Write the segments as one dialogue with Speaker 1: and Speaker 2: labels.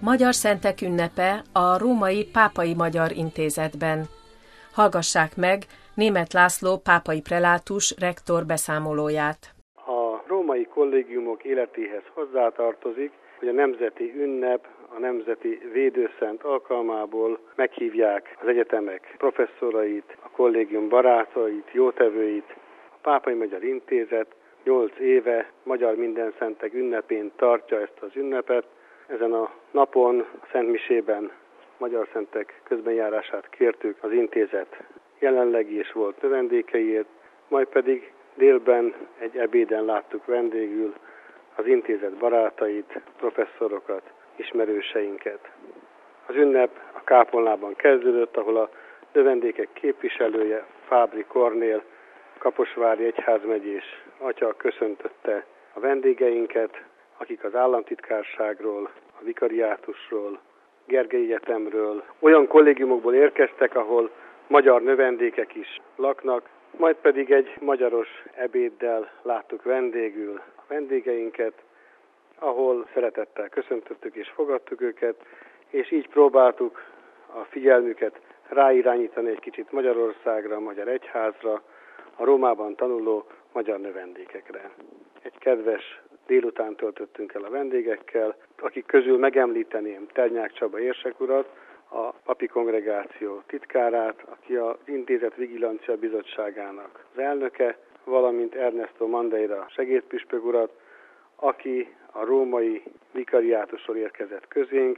Speaker 1: Magyar Szentek ünnepe a Római Pápai Magyar Intézetben. Hallgassák meg Németh László pápai prelátus rektor beszámolóját.
Speaker 2: A római kollégiumok életéhez hozzátartozik, hogy a nemzeti ünnep, a nemzeti védőszent alkalmából meghívják az egyetemek professzorait, a kollégium barátait, jótevőit. A Pápai Magyar Intézet 8 éve Magyar Mindenszentek ünnepén tartja ezt az ünnepet. Ezen a napon a Szentmisében magyar szentek közbenjárását kértük az intézet jelenlegi és volt növendékeiért, majd pedig délben egy ebéden láttuk vendégül az intézet barátait, professzorokat, ismerőseinket. Az ünnep a kápolnában kezdődött, ahol a növendékek képviselője, Fábri Kornél, kaposvári egyházmegyés atya köszöntötte a vendégeinket, akik az államtitkárságról, a vikariátusról, Gergely Egyetemről, olyan kollégiumokból érkeztek, ahol magyar növendékek is laknak, majd pedig egy magyaros ebéddel láttuk vendégül a vendégeinket, ahol szeretettel köszöntöttük és fogadtuk őket, és így próbáltuk a figyelmüket ráirányítani egy kicsit Magyarországra, a magyar egyházra, a Rómában tanuló magyar növendékekre. Egy kedves délután töltöttünk el a vendégekkel, akik közül megemlíteném Ternyák Csaba érsek urat, a papi kongregáció titkárát, aki az Intézet Vigilancia Bizottságának az elnöke, valamint Ernesto Mandeira segédpüspök urat, aki a római vikariátusról érkezett közénk.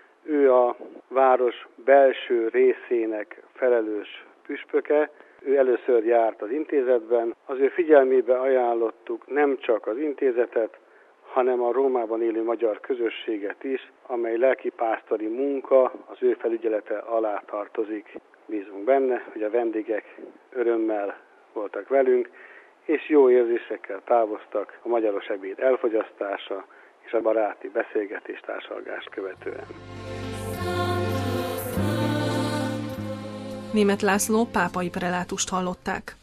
Speaker 2: Ő a város belső részének felelős püspöke, ő először járt az intézetben, az ő figyelmébe ajánlottuk nem csak az intézetet, hanem a Rómában élő magyar közösséget is, amely lelkipásztori munka az ő felügyelete alá tartozik. Bízunk benne, hogy a vendégek örömmel voltak velünk, és jó érzésekkel távoztak a magyaros ebéd elfogyasztása és a baráti beszélgetés társalgást követően.
Speaker 3: Németh László pápai prelátust hallották.